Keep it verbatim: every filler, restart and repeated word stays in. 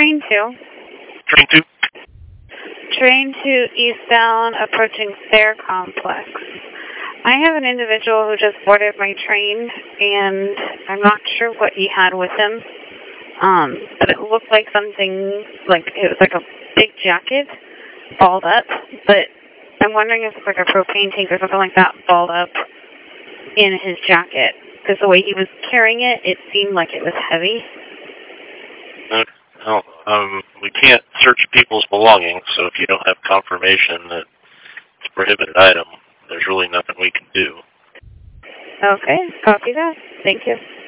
Train two. Train two? Train two eastbound approaching Fair Complex. I have an individual who just boarded my train, and I'm not sure what he had with him. Um, but it looked like something, like it was like a big jacket balled up, but I'm wondering if it's like a propane tank or something like that balled up in his jacket. Because the way he was carrying it, it seemed like it was heavy. Uh, well, um, we can't search people's belongings, so if you don't have confirmation that it's a prohibited item, there's really nothing we can do. Okay, copy that. Thank you.